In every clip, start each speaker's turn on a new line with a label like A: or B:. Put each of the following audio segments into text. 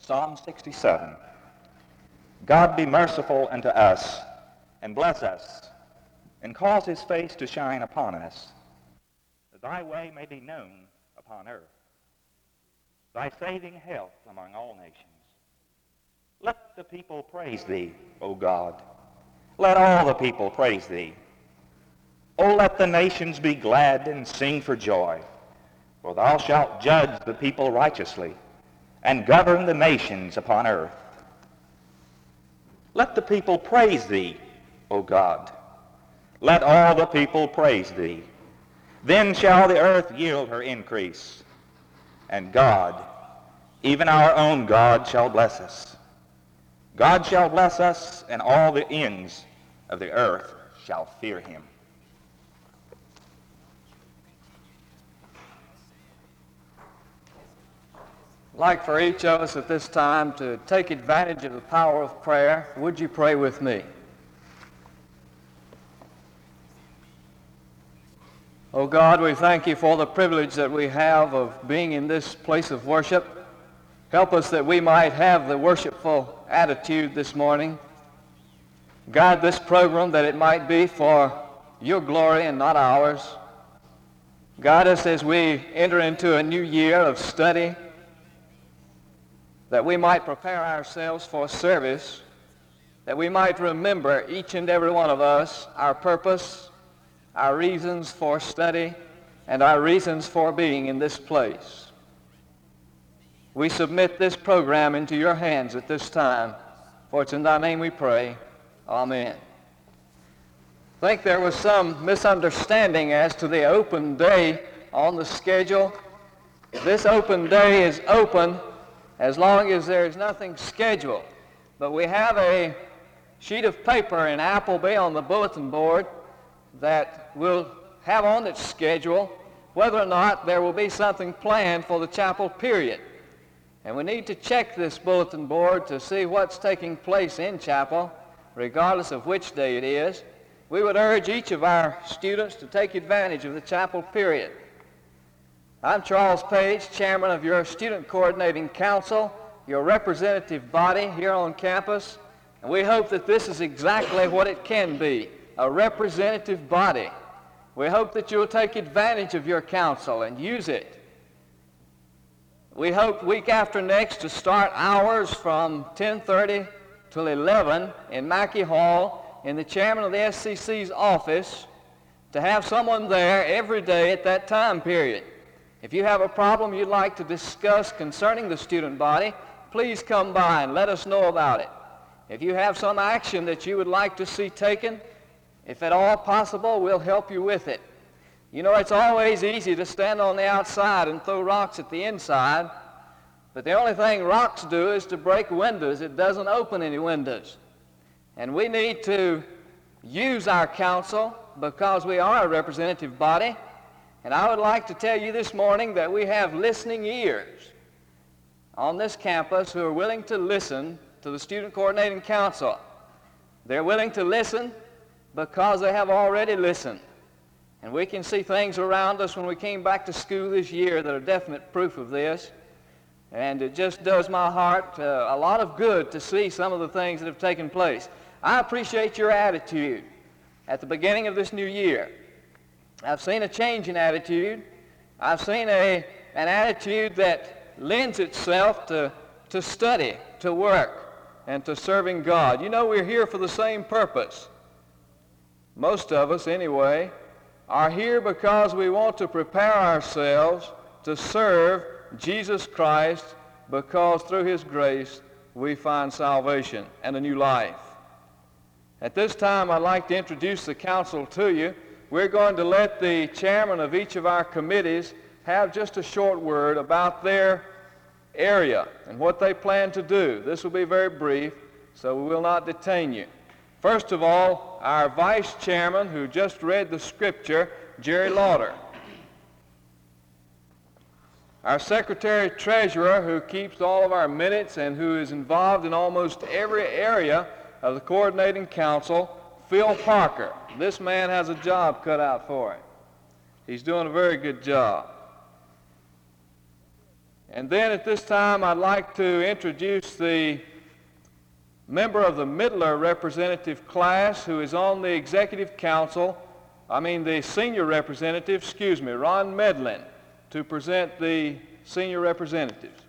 A: Psalm 67. God be merciful unto us, and bless us, and cause his face to shine upon us, that thy way may be known upon earth, thy saving health among all nations. Let the people praise thee, O God. Let all the people praise thee. O let the nations be glad and sing for joy, for thou shalt judge the people righteously, and govern the nations upon earth. Let the people praise thee, O God. Let all the people praise thee. Then shall the earth yield her increase, and God, even our own God, shall bless us. God shall bless us, and all the ends of the earth shall fear him.
B: I'd like for each of us at this time to take advantage of the power of prayer. Would you pray with me? Oh God, we thank you for the privilege that we have of being in this place of worship. Help us that we might have the worshipful attitude this morning. Guide this program that it might be for your glory and not ours. Guide us as we enter into a new year of study, that we might prepare ourselves for service, that we might remember, each and every one of us, our purpose, our reasons for study, and our reasons for being in this place. We submit this program into your hands at this time, for it's in thy name we pray. Amen. I think there was some misunderstanding as to the open day on the schedule. This open day is open as long as there is nothing scheduled. But we have a sheet of paper in Appleby on the bulletin board that will have on its schedule whether or not there will be something planned for the chapel period. And we need to check this bulletin board to see what's taking place in chapel, regardless of which day it is. We would urge each of our students to take advantage of the chapel period. I'm Charles Page, chairman of your Student Coordinating Council, your representative body here on campus, and we hope that this is exactly what it can be, a representative body. We hope that you'll take advantage of your council and use it. We hope week after next to start hours from 10:30 till 11 in Mackey Hall in the chairman of the SCC's office, to have someone there every day at that time period. If you have a problem you'd like to discuss concerning the student body, please come by and let us know about it. If you have some action that you would like to see taken, if at all possible, we'll help you with it. You know, it's always easy to stand on the outside and throw rocks at the inside, but the only thing rocks do is to break windows. It doesn't open any windows. And we need to use our council because we are a representative body. And I would like to tell you this morning that we have listening ears on this campus who are willing to listen to the Student Coordinating Council. They're willing to listen because they have already listened. And we can see things around us when we came back to school this year that are definite proof of this. And it just does my heart a lot of good to see some of the things that have taken place. I appreciate your attitude at the beginning of this new year. I've seen a change in attitude. I've seen an attitude that lends itself to study, to work, and to serving God. You know, we're here for the same purpose. Most of us, anyway, are here because we want to prepare ourselves to serve Jesus Christ, because through his grace we find salvation and a new life. At this time, I'd like to introduce the council to you. We're going to let the chairman of each of our committees have just a short word about their area and what they plan to do. This will be very brief, so we will not detain you. First of all, our vice chairman, who just read the scripture, Jerry Lauder. Our secretary-treasurer, who keeps all of our minutes and who is involved in almost every area of the coordinating council, Phil Parker. This man has a job cut out for him. He's doing a very good job. And then at this time, I'd like to introduce the member of the Midler representative class who is on the executive council, the senior representative, Ron Medlin, to present the senior representatives.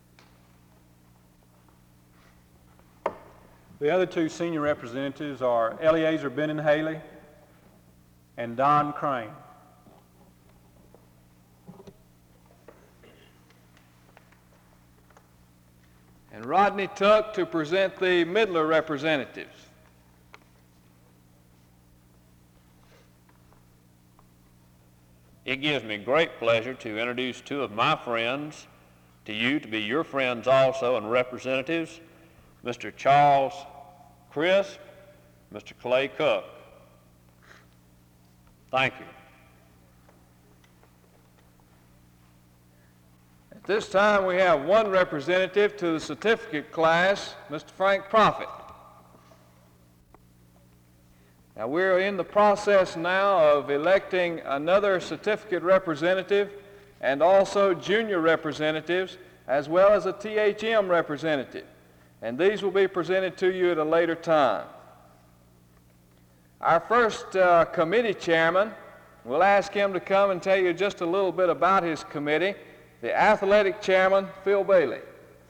C: The other two senior representatives are Eliezer Bennon-Haley and Don Crane.
B: And Rodney Tuck to present the Midler representatives.
D: It gives me great pleasure to introduce two of my friends to you to be your friends also and representatives, Mr. Charles Crisp, Mr. Clay Cook. Thank you.
B: At this time, we have one representative to the certificate class, Mr. Frank Profit. Now, we're in the process now of electing another certificate representative and also junior representatives, as well as a THM representative. And these will be presented to you at a later time. Our first committee chairman, we'll ask him to come and tell you just a little bit about his committee, the athletic chairman, Phil Bailey.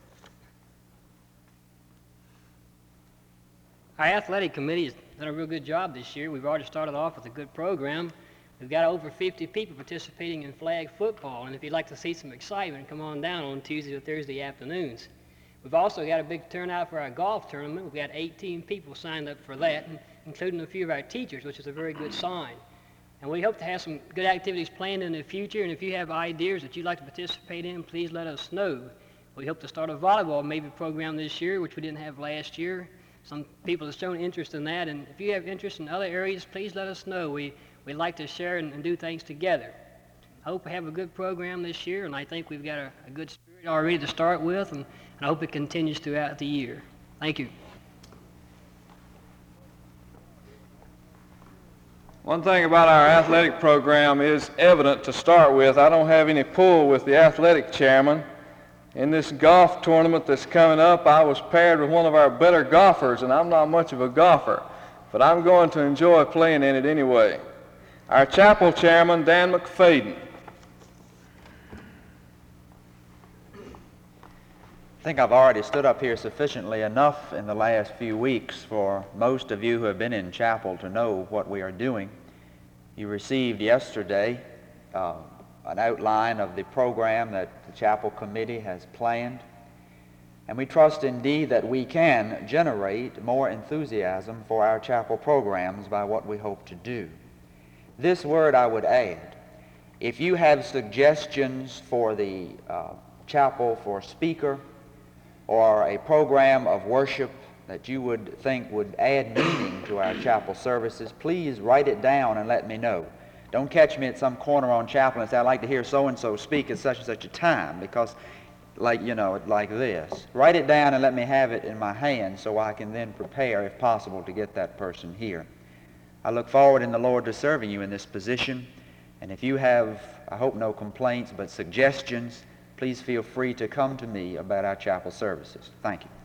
E: Our athletic committee has done a real good job this year. We've already started off with a good program. We've got over 50 people participating in flag football, and if you'd like to see some excitement, come on down on Tuesday or Thursday afternoons. We've also got a big turnout for our golf tournament. We've got 18 people signed up for that, including a few of our teachers, which is a very good sign. And we hope to have some good activities planned in the future, and if you have ideas that you'd like to participate in, please let us know. We hope to start a volleyball maybe program this year, which we didn't have last year. Some people have shown interest in that, and if you have interest in other areas, please let us know. We like to share and do things together. I hope we have a good program this year, and I think we've got a good spirit already to start with, and I hope it continues throughout the year. Thank you.
B: One thing about our athletic program is evident to start with. I don't have any pull with the athletic chairman. In this golf tournament that's coming up, I was paired with one of our better golfers, and I'm not much of a golfer, but I'm going to enjoy playing in it anyway. Our chapel chairman, Dan McFadden.
F: I think I've already stood up here sufficiently enough in the last few weeks for most of you who have been in chapel to know what we are doing. You received yesterday an outline of the program that the chapel committee has planned, and we trust indeed that we can generate more enthusiasm for our chapel programs by what we hope to do. This word I would add: if you have suggestions for the chapel for speaker, or a program of worship that you would think would add meaning to our chapel services, please write it down and let me know. Don't catch me at some corner on chapel and say, I'd like to hear so-and-so speak at such and such a time, because, like this. Write it down and let me have it in my hand so I can then prepare, if possible, to get that person here. I look forward in the Lord to serving you in this position, and if you have, I hope no complaints, but suggestions, please feel free to come to me about our chapel services. Thank you.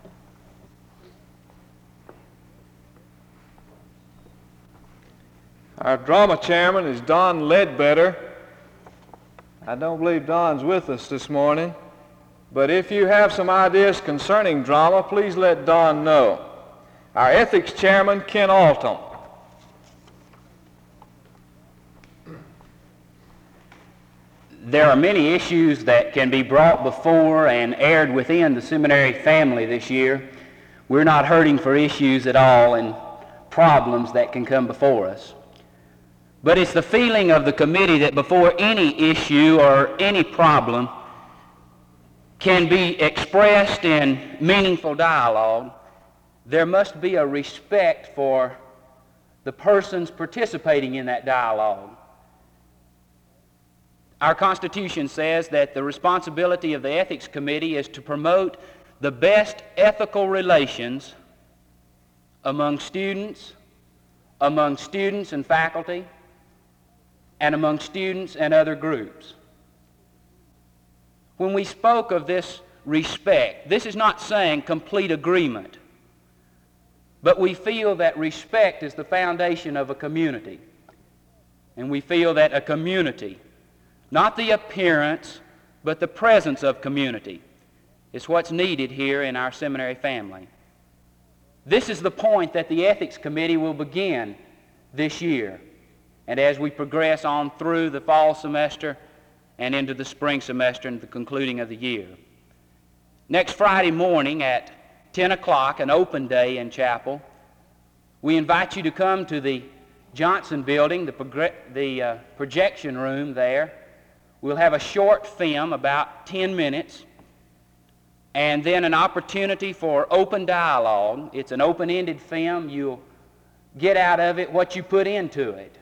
B: Our drama chairman is Don Ledbetter. I don't believe Don's with us this morning, but if you have some ideas concerning drama, please let Don know. Our ethics chairman, Ken Alton.
G: There are many issues that can be brought before and aired within the seminary family this year. We're not hurting for issues at all and problems that can come before us. But it's the feeling of the committee that before any issue or any problem can be expressed in meaningful dialogue, there must be a respect for the persons participating in that dialogue. Our Constitution says that the responsibility of the Ethics Committee is to promote the best ethical relations among students and faculty, and among students and other groups. When we spoke of this respect, this is not saying complete agreement, but we feel that respect is the foundation of a community. And we feel that a community, not the appearance, but the presence of community, is what's needed here in our seminary family. This is the point that the Ethics Committee will begin this year, and as we progress on through the fall semester and into the spring semester and the concluding of the year. Next Friday morning at 10 o'clock, an open day in chapel, we invite you to come to the Johnson Building, the projection room there. We'll have a short film, about 10 minutes, and then an opportunity for open dialogue. It's an open-ended film. You'll get out of it what you put into it.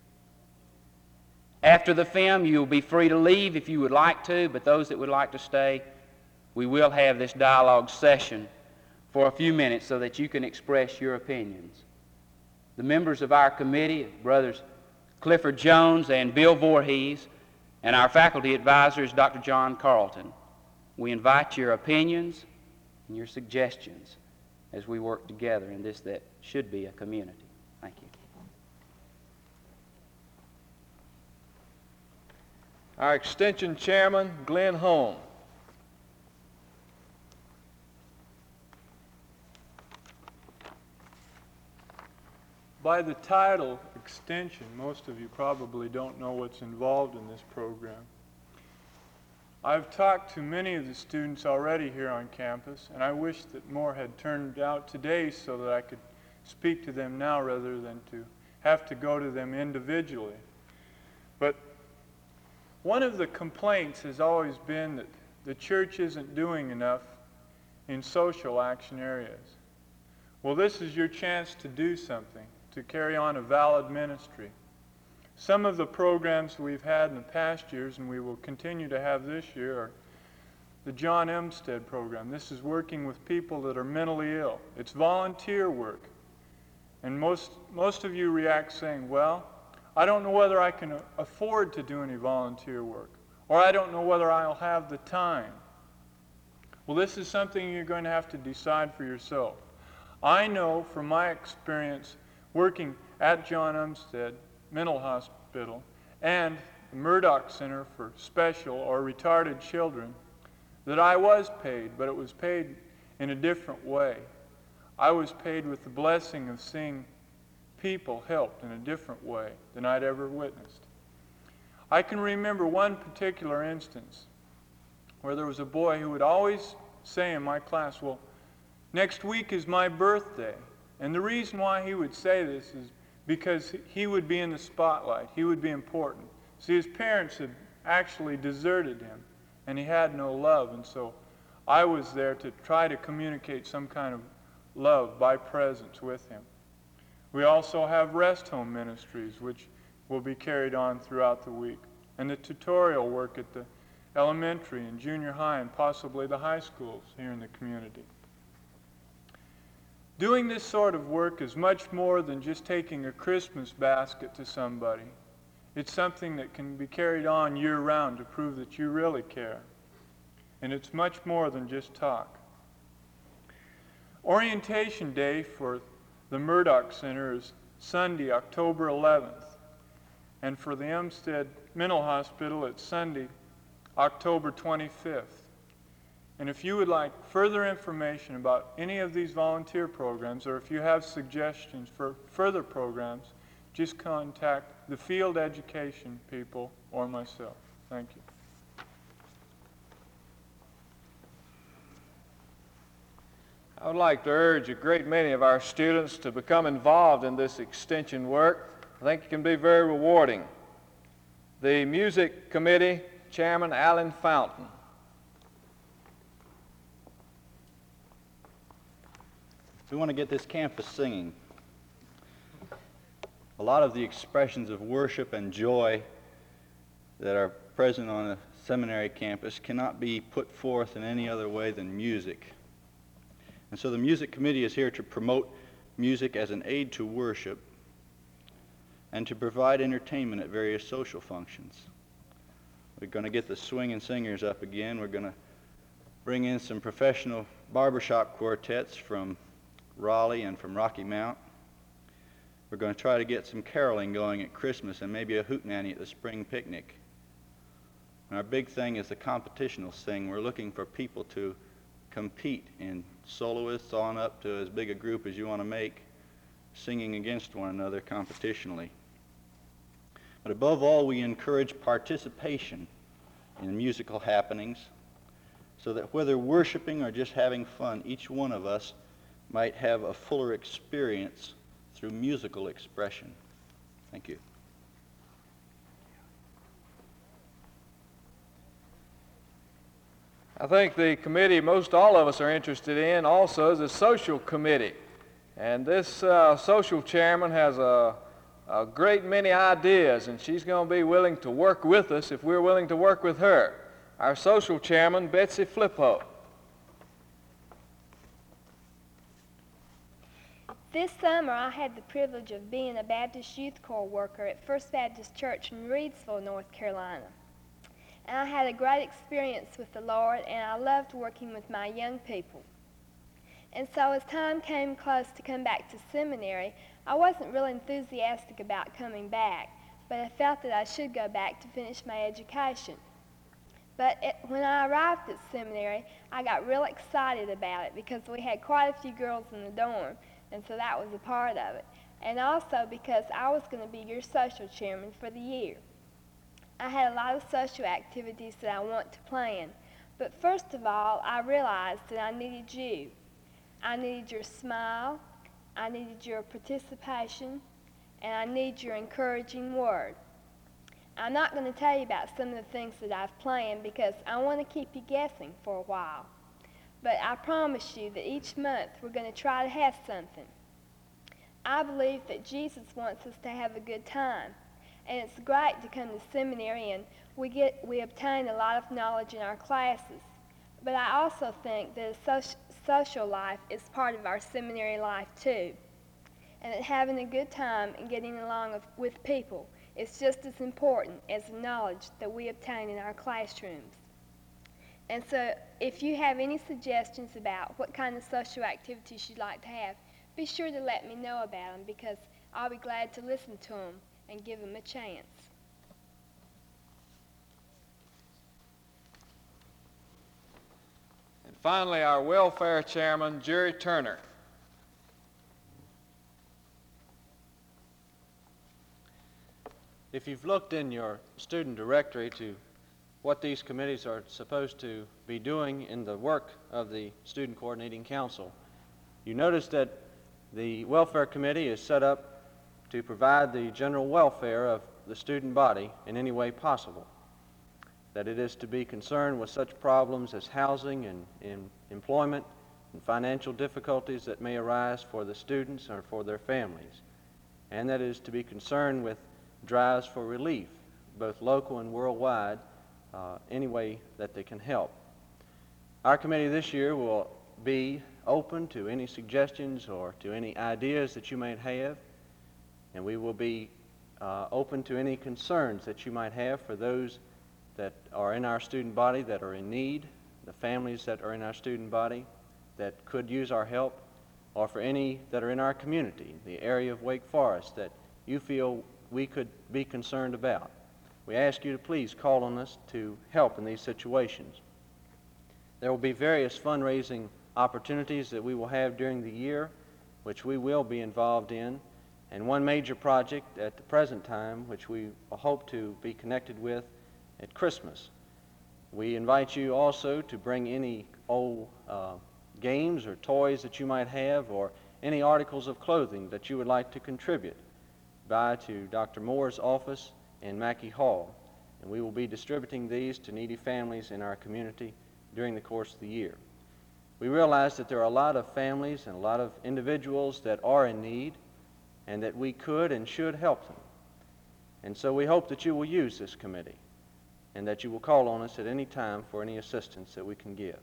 G: After the film, you'll be free to leave if you would like to, but those that would like to stay, we will have this dialogue session for a few minutes so that you can express your opinions. The members of our committee, Brothers Clifford Jones and Bill Voorhees, and our faculty advisor is Dr. John Carlton. We invite your opinions and your suggestions as we work together in this that should be a community. Thank you.
B: Our Extension Chairman, Glenn Holm.
C: By the title, Extension, most of you probably don't know what's involved in this program. I've talked to many of the students already here on campus, and I wish that more had turned out today so that I could speak to them now rather than to have to go to them individually. But one of the complaints has always been that the church isn't doing enough in social action areas. Well, this is your chance to do something, to carry on a valid ministry. Some of the programs we've had in the past years, and we will continue to have this year, are the John Umstead program. This is working with people that are mentally ill. It's volunteer work. And most of you react saying, well, I don't know whether I can afford to do any volunteer work, or I don't know whether I'll have the time. Well, this is something you're going to have to decide for yourself. I know from my experience working at John Umstead Mental Hospital and the Murdoch Center for Special or Retarded Children that I was paid, but it was paid in a different way. I was paid with the blessing of seeing people helped in a different way than I'd ever witnessed. I can remember one particular instance where there was a boy who would always say in my class, well, next week is my birthday. And the reason why he would say this is because he would be in the spotlight. He would be important. See, his parents had actually deserted him, and he had no love. And so I was there to try to communicate some kind of love by presence with him. We also have rest home ministries, which will be carried on throughout the week, and the tutorial work at the elementary and junior high and possibly the high schools here in the community. Doing this sort of work is much more than just taking a Christmas basket to somebody. It's something that can be carried on year-round to prove that you really care. And it's much more than just talk. Orientation Day for the Murdoch Center is Sunday, October 11th. And for the Umstead Mental Hospital, it's Sunday, October 25th. And if you would like further information about any of these volunteer programs, or if you have suggestions for further programs, just contact the field education people or myself. Thank you.
B: I would like to urge a great many of our students to become involved in this extension work. I think it can be very rewarding. The Music Committee Chairman, Alan Fountain.
H: We want to get this campus singing. A lot of the expressions of worship and joy that are present on a seminary campus cannot be put forth in any other way than music. And so the Music Committee is here to promote music as an aid to worship and to provide entertainment at various social functions. We're going to get the swinging singers up again. We're going to bring in some professional barbershop quartets from Raleigh and from Rocky Mount. We're going to try to get some caroling going at Christmas and maybe a hootenanny at the spring picnic. And our big thing is the competitional thing. We're looking for people to compete in soloists on up to as big a group as you want to make, singing against one another competitionally. But above all, we encourage participation in musical happenings so that whether worshiping or just having fun, each one of us might have a fuller experience through musical expression. Thank you.
B: I think the committee most all of us are interested in also is the social committee. And this social chairman has a great many ideas, and she's going to be willing to work with us if we're willing to work with her. Our social chairman, Betsy Flippo.
I: This summer, I had the privilege of being a Baptist Youth Corps worker at First Baptist Church in Reidsville, North Carolina. And I had a great experience with the Lord, and I loved working with my young people. And so as time came close to come back to seminary, I wasn't really enthusiastic about coming back, but I felt that I should go back to finish my education. But when I arrived at seminary, I got real excited about it because we had quite a few girls in the dorm, and so that was a part of it. And also because I was going to be your social chairman for the year. I had a lot of social activities that I want to plan, but first of all, I realized that I needed you. I needed your smile, I needed your participation, and I need your encouraging word. I'm not going to tell you about some of the things that I've planned because I want to keep you guessing for a while. But I promise you that each month we're going to try to have something. I believe that Jesus wants us to have a good time. And it's great to come to seminary and we obtain a lot of knowledge in our classes. But I also think that a social life is part of our seminary life too. And that having a good time and getting along with people is just as important as the knowledge that we obtain in our classrooms. And so if you have any suggestions about what kind of social activities you'd like to have, be sure to let me know about them because I'll be glad to listen to them and give them a chance.
B: And finally, our welfare chairman, Jerry Turner. If you've looked in your student directory to what these committees are supposed to be doing in the work of the Student Coordinating Council, you notice that the Welfare Committee is set up to provide the general welfare of the student body in any way possible, that it is to be concerned with such problems as housing and employment and financial difficulties that may arise for the students or for their families, and that it is to be concerned with drives for relief, both local and worldwide, any way that they can help. Our committee this year will be open to any suggestions or to any ideas that you might have, and we will be open to any concerns that you might have for those that are in our student body that are in need, the families that are in our student body that could use our help, or for any that are in our community, the area of Wake Forest that you feel we could be concerned about. We ask you to please call on us to help in these situations. There will be various fundraising opportunities that we will have during the year, which we will be involved in, and one major project at the present time, which we hope to be connected with at Christmas. We invite you also to bring any old games or toys that you might have, or any articles of clothing that you would like to contribute by to Dr. Moore's office in Mackey Hall, and we will be distributing these to needy families in our community during the course of the year. We realize that there are a lot of families and a lot of individuals that are in need and that we could and should help them. And so we hope that you will use this committee and that you will call on us at any time for any assistance that we can give.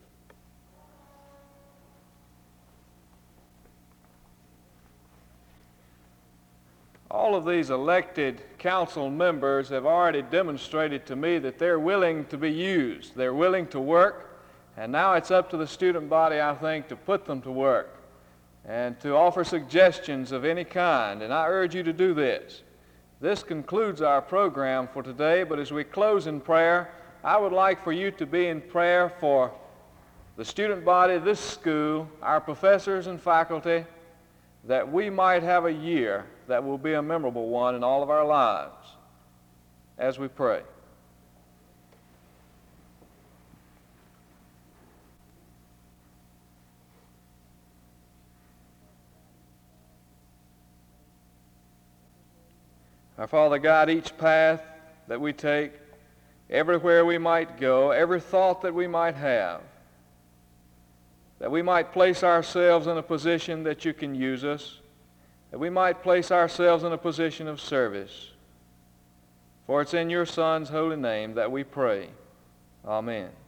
B: All of these elected council members have already demonstrated to me that they're willing to be used. They're willing to work, and now it's up to the student body, I think, to put them to work and to offer suggestions of any kind, and I urge you to do this. This concludes our program for today, but as we close in prayer, I would like for you to be in prayer for the student body of this school, our professors and faculty, that we might have a year that will be a memorable one in all of our lives. As we pray. Our Father, guide each path that we take, everywhere we might go, every thought that we might have, that we might place ourselves in a position that you can use us, that we might place ourselves in a position of service. For it's in your Son's holy name that we pray. Amen.